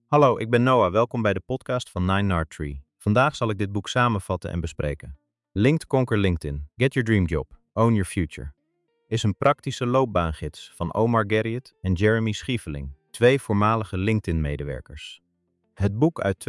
Hallo, ik ben Noah. Welkom bij de podcast van Nine Nard Tree. Vandaag zal ik dit boek samenvatten en bespreken. Linked Conquer LinkedIn. Get Your Dream Job. Own Your Future. Is een praktische loopbaangids van Omar Garriott en Jeremy Schieveling, twee voormalige LinkedIn-medewerkers. Het boek uit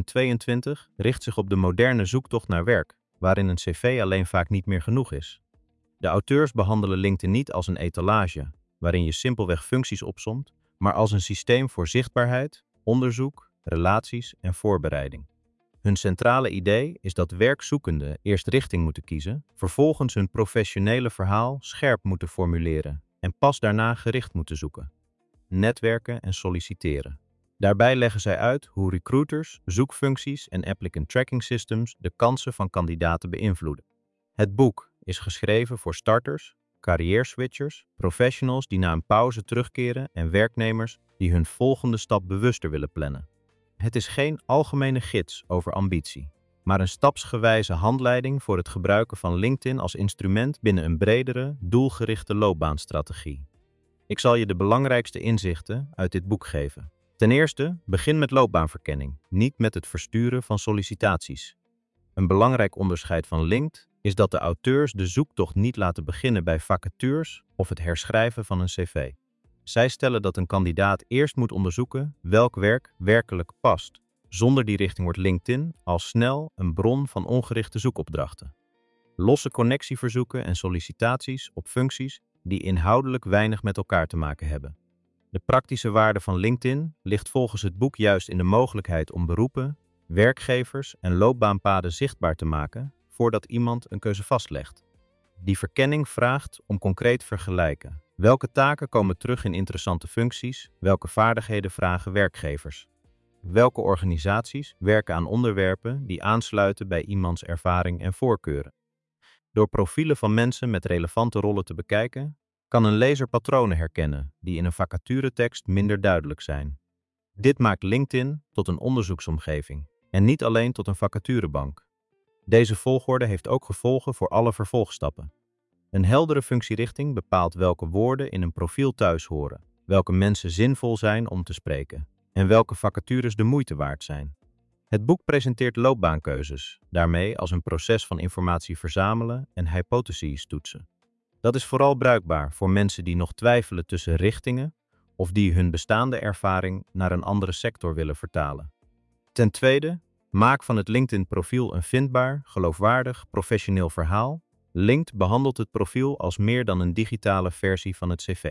2022 richt zich op de moderne zoektocht naar werk, waarin een cv alleen vaak niet meer genoeg is. De auteurs behandelen LinkedIn niet als een etalage, waarin je simpelweg functies opsomt, maar als een systeem voor zichtbaarheid, onderzoek, relaties en voorbereiding. Hun centrale idee is dat werkzoekenden eerst richting moeten kiezen, vervolgens hun professionele verhaal scherp moeten formuleren en pas daarna gericht moeten zoeken, netwerken en solliciteren. Daarbij leggen zij uit hoe recruiters, zoekfuncties en applicant tracking systems de kansen van kandidaten beïnvloeden. Het boek is geschreven voor starters, carrière-switchers, professionals die na een pauze terugkeren en werknemers die hun volgende stap bewuster willen plannen. Het is geen algemene gids over ambitie, maar een stapsgewijze handleiding voor het gebruiken van LinkedIn als instrument binnen een bredere, doelgerichte loopbaanstrategie. Ik zal je de belangrijkste inzichten uit dit boek geven. Ten eerste, begin met loopbaanverkenning, niet met het versturen van sollicitaties. Een belangrijk onderscheid van LinkedIn is dat de auteurs de zoektocht niet laten beginnen bij vacatures of het herschrijven van een cv. Zij stellen dat een kandidaat eerst moet onderzoeken welk werk werkelijk past. Zonder die richting wordt LinkedIn al snel een bron van ongerichte zoekopdrachten. Losse connectieverzoeken en sollicitaties op functies die inhoudelijk weinig met elkaar te maken hebben. De praktische waarde van LinkedIn ligt volgens het boek juist in de mogelijkheid om beroepen, werkgevers en loopbaanpaden zichtbaar te maken voordat iemand een keuze vastlegt. Die verkenning vraagt om concreet vergelijken. Welke taken komen terug in interessante functies? Welke vaardigheden vragen werkgevers? Welke organisaties werken aan onderwerpen die aansluiten bij iemands ervaring en voorkeuren? Door profielen van mensen met relevante rollen te bekijken, kan een lezer patronen herkennen die in een vacaturetekst minder duidelijk zijn. Dit maakt LinkedIn tot een onderzoeksomgeving en niet alleen tot een vacaturebank. Deze volgorde heeft ook gevolgen voor alle vervolgstappen. Een heldere functierichting bepaalt welke woorden in een profiel thuis horen, welke mensen zinvol zijn om te spreken en welke vacatures de moeite waard zijn. Het boek presenteert loopbaankeuzes, daarmee als een proces van informatie verzamelen en hypotheses toetsen. Dat is vooral bruikbaar voor mensen die nog twijfelen tussen richtingen of die hun bestaande ervaring naar een andere sector willen vertalen. Ten tweede, maak van het LinkedIn-profiel een vindbaar, geloofwaardig, professioneel verhaal. LinkedIn behandelt het profiel als meer dan een digitale versie van het cv.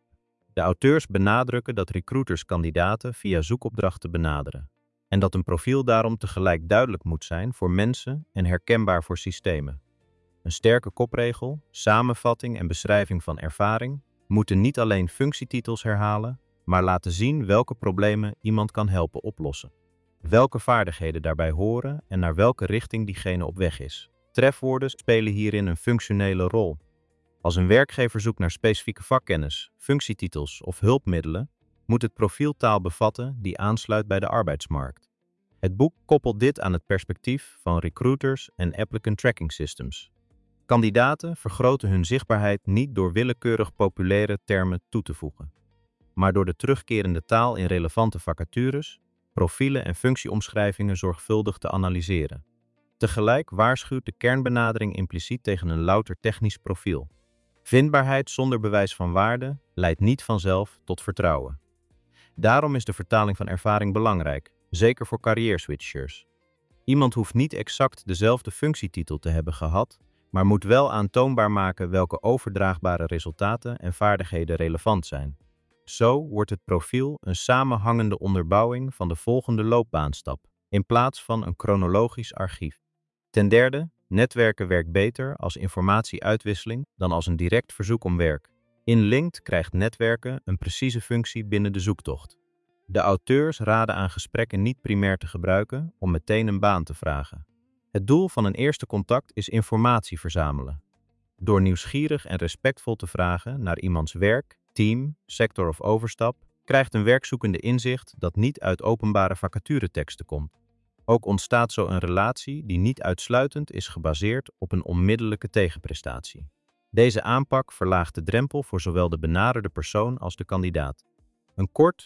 De auteurs benadrukken dat recruiters kandidaten via zoekopdrachten benaderen en dat een profiel daarom tegelijk duidelijk moet zijn voor mensen en herkenbaar voor systemen. Een sterke kopregel, samenvatting en beschrijving van ervaring moeten niet alleen functietitels herhalen, maar laten zien welke problemen iemand kan helpen oplossen. Welke vaardigheden daarbij horen en naar welke richting diegene op weg is. Trefwoorden spelen hierin een functionele rol. Als een werkgever zoekt naar specifieke vakkennis, functietitels of hulpmiddelen, moet het profiel taal bevatten die aansluit bij de arbeidsmarkt. Het boek koppelt dit aan het perspectief van recruiters en applicant tracking systems. Kandidaten vergroten hun zichtbaarheid niet door willekeurig populaire termen toe te voegen, maar door de terugkerende taal in relevante vacatures, profielen en functieomschrijvingen zorgvuldig te analyseren. Tegelijk waarschuwt de kernbenadering impliciet tegen een louter technisch profiel. Vindbaarheid zonder bewijs van waarde leidt niet vanzelf tot vertrouwen. Daarom is de vertaling van ervaring belangrijk, zeker voor carrière-switchers. Iemand hoeft niet exact dezelfde functietitel te hebben gehad, maar moet wel aantoonbaar maken welke overdraagbare resultaten en vaardigheden relevant zijn. Zo wordt het profiel een samenhangende onderbouwing van de volgende loopbaanstap, in plaats van een chronologisch archief. Ten derde, netwerken werkt beter als informatieuitwisseling dan als een direct verzoek om werk. In LinkedIn krijgt netwerken een precieze functie binnen de zoektocht. De auteurs raden aan gesprekken niet primair te gebruiken om meteen een baan te vragen. Het doel van een eerste contact is informatie verzamelen. Door nieuwsgierig en respectvol te vragen naar iemands werk, team, sector of overstap, krijgt een werkzoekende inzicht dat niet uit openbare vacatureteksten komt. Ook ontstaat zo een relatie die niet uitsluitend is gebaseerd op een onmiddellijke tegenprestatie. Deze aanpak verlaagt de drempel voor zowel de benaderde persoon als de kandidaat. Een kort,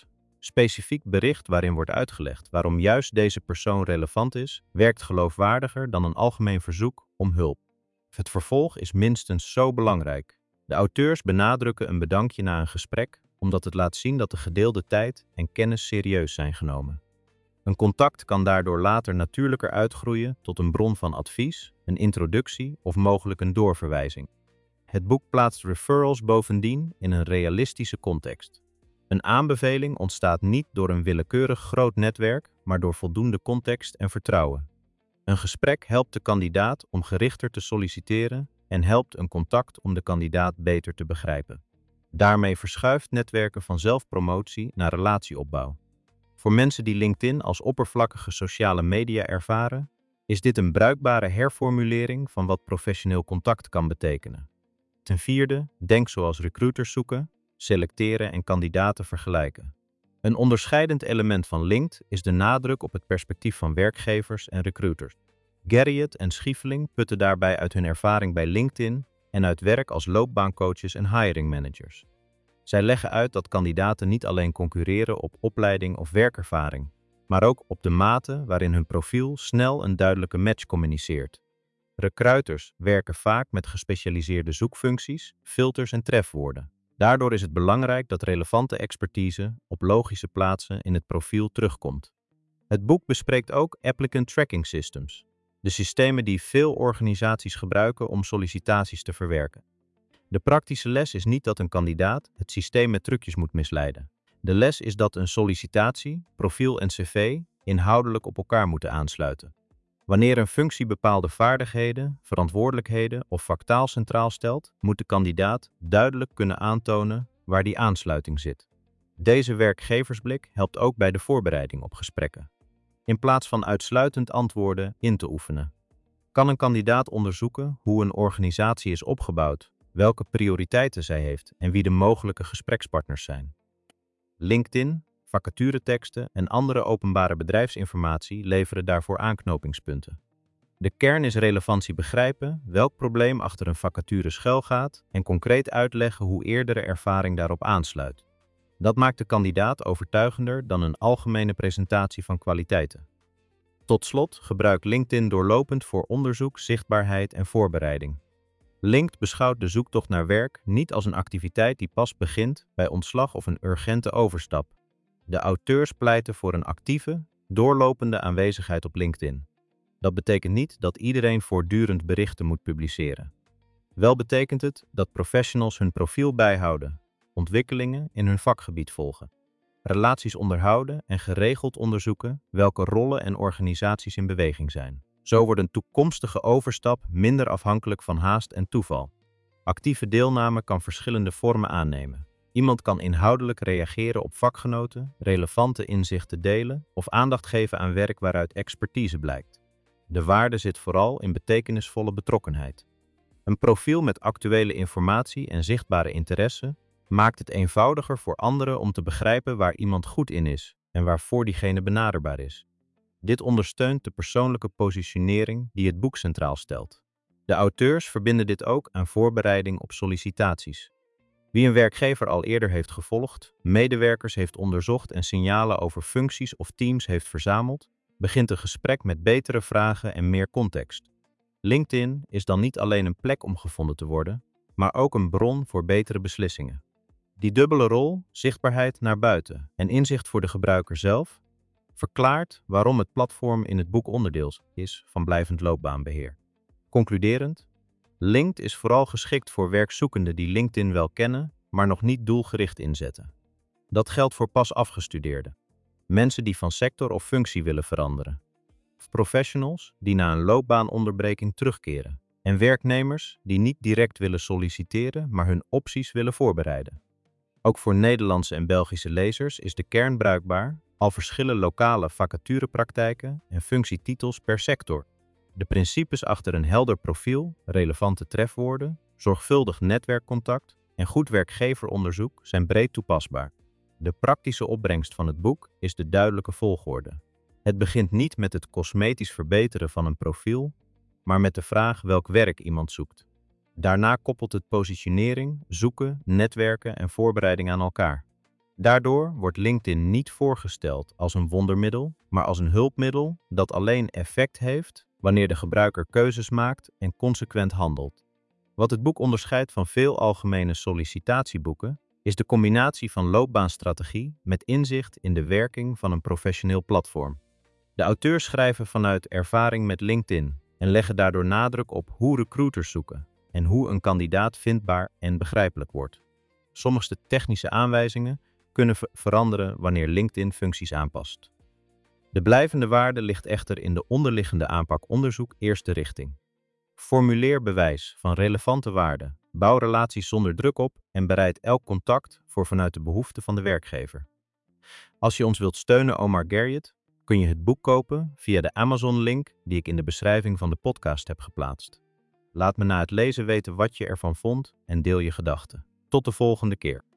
specifiek bericht waarin wordt uitgelegd waarom juist deze persoon relevant is, werkt geloofwaardiger dan een algemeen verzoek om hulp. Het vervolg is minstens zo belangrijk. De auteurs benadrukken een bedankje na een gesprek, omdat het laat zien dat de gedeelde tijd en kennis serieus zijn genomen. Een contact kan daardoor later natuurlijker uitgroeien tot een bron van advies, een introductie of mogelijk een doorverwijzing. Het boek plaatst referrals bovendien in een realistische context. Een aanbeveling ontstaat niet door een willekeurig groot netwerk, maar door voldoende context en vertrouwen. Een gesprek helpt de kandidaat om gerichter te solliciteren en helpt een contact om de kandidaat beter te begrijpen. Daarmee verschuift netwerken van zelfpromotie naar relatieopbouw. Voor mensen die LinkedIn als oppervlakkige sociale media ervaren, is dit een bruikbare herformulering van wat professioneel contact kan betekenen. Ten vierde, denk zoals recruiters zoeken, selecteren en kandidaten vergelijken. Een onderscheidend element van LinkedIn is de nadruk op het perspectief van werkgevers en recruiters. Garriott en Schiefeling putten daarbij uit hun ervaring bij LinkedIn en uit werk als loopbaancoaches en hiring managers. Zij leggen uit dat kandidaten niet alleen concurreren op opleiding of werkervaring, maar ook op de mate waarin hun profiel snel een duidelijke match communiceert. Recruiters werken vaak met gespecialiseerde zoekfuncties, filters en trefwoorden. Daardoor is het belangrijk dat relevante expertise op logische plaatsen in het profiel terugkomt. Het boek bespreekt ook applicant tracking systems, de systemen die veel organisaties gebruiken om sollicitaties te verwerken. De praktische les is niet dat een kandidaat het systeem met trucjes moet misleiden. De les is dat een sollicitatie, profiel en cv inhoudelijk op elkaar moeten aansluiten. Wanneer een functie bepaalde vaardigheden, verantwoordelijkheden of vaktaal centraal stelt, moet de kandidaat duidelijk kunnen aantonen waar die aansluiting zit. Deze werkgeversblik helpt ook bij de voorbereiding op gesprekken. In plaats van uitsluitend antwoorden in te oefenen, kan een kandidaat onderzoeken hoe een organisatie is opgebouwd, welke prioriteiten zij heeft en wie de mogelijke gesprekspartners zijn. LinkedIn, vacatureteksten en andere openbare bedrijfsinformatie leveren daarvoor aanknopingspunten. De kern is relevantie begrijpen, welk probleem achter een vacature schuilgaat en concreet uitleggen hoe eerdere ervaring daarop aansluit. Dat maakt de kandidaat overtuigender dan een algemene presentatie van kwaliteiten. Tot slot, gebruik LinkedIn doorlopend voor onderzoek, zichtbaarheid en voorbereiding. LinkedIn beschouwt de zoektocht naar werk niet als een activiteit die pas begint bij ontslag of een urgente overstap. De auteurs pleiten voor een actieve, doorlopende aanwezigheid op LinkedIn. Dat betekent niet dat iedereen voortdurend berichten moet publiceren. Wel betekent het dat professionals hun profiel bijhouden, ontwikkelingen in hun vakgebied volgen, relaties onderhouden en geregeld onderzoeken welke rollen en organisaties in beweging zijn. Zo wordt een toekomstige overstap minder afhankelijk van haast en toeval. Actieve deelname kan verschillende vormen aannemen. Iemand kan inhoudelijk reageren op vakgenoten, relevante inzichten delen of aandacht geven aan werk waaruit expertise blijkt. De waarde zit vooral in betekenisvolle betrokkenheid. Een profiel met actuele informatie en zichtbare interesse maakt het eenvoudiger voor anderen om te begrijpen waar iemand goed in is en waarvoor diegene benaderbaar is. Dit ondersteunt de persoonlijke positionering die het boek centraal stelt. De auteurs verbinden dit ook aan voorbereiding op sollicitaties. Wie een werkgever al eerder heeft gevolgd, medewerkers heeft onderzocht en signalen over functies of teams heeft verzameld, begint een gesprek met betere vragen en meer context. LinkedIn is dan niet alleen een plek om gevonden te worden, maar ook een bron voor betere beslissingen. Die dubbele rol, zichtbaarheid naar buiten en inzicht voor de gebruiker zelf, verklaart waarom het platform in het boek onderdeel is van blijvend loopbaanbeheer. Concluderend, LinkedIn is vooral geschikt voor werkzoekenden die LinkedIn wel kennen, maar nog niet doelgericht inzetten. Dat geldt voor pas afgestudeerden, mensen die van sector of functie willen veranderen, professionals die na een loopbaanonderbreking terugkeren en werknemers die niet direct willen solliciteren, maar hun opties willen voorbereiden. Ook voor Nederlandse en Belgische lezers is de kern bruikbaar, al verschillen lokale vacaturepraktijken en functietitels per sector. De principes achter een helder profiel, relevante trefwoorden, zorgvuldig netwerkcontact en goed werkgeveronderzoek zijn breed toepasbaar. De praktische opbrengst van het boek is de duidelijke volgorde. Het begint niet met het cosmetisch verbeteren van een profiel, maar met de vraag welk werk iemand zoekt. Daarna koppelt het positionering, zoeken, netwerken en voorbereiding aan elkaar. Daardoor wordt LinkedIn niet voorgesteld als een wondermiddel, maar als een hulpmiddel dat alleen effect heeft wanneer de gebruiker keuzes maakt en consequent handelt. Wat het boek onderscheidt van veel algemene sollicitatieboeken, is de combinatie van loopbaanstrategie met inzicht in de werking van een professioneel platform. De auteurs schrijven vanuit ervaring met LinkedIn en leggen daardoor nadruk op hoe recruiters zoeken en hoe een kandidaat vindbaar en begrijpelijk wordt. Sommige technische aanwijzingen kunnen veranderen wanneer LinkedIn functies aanpast. De blijvende waarde ligt echter in de onderliggende aanpak onderzoek eerste richting. Formuleer bewijs van relevante waarden, bouw relaties zonder druk op en bereid elk contact voor vanuit de behoeften van de werkgever. Als je ons wilt steunen, Omar Garriott, kun je het boek kopen via de Amazon-link die ik in de beschrijving van de podcast heb geplaatst. Laat me na het lezen weten wat je ervan vond en deel je gedachten. Tot de volgende keer.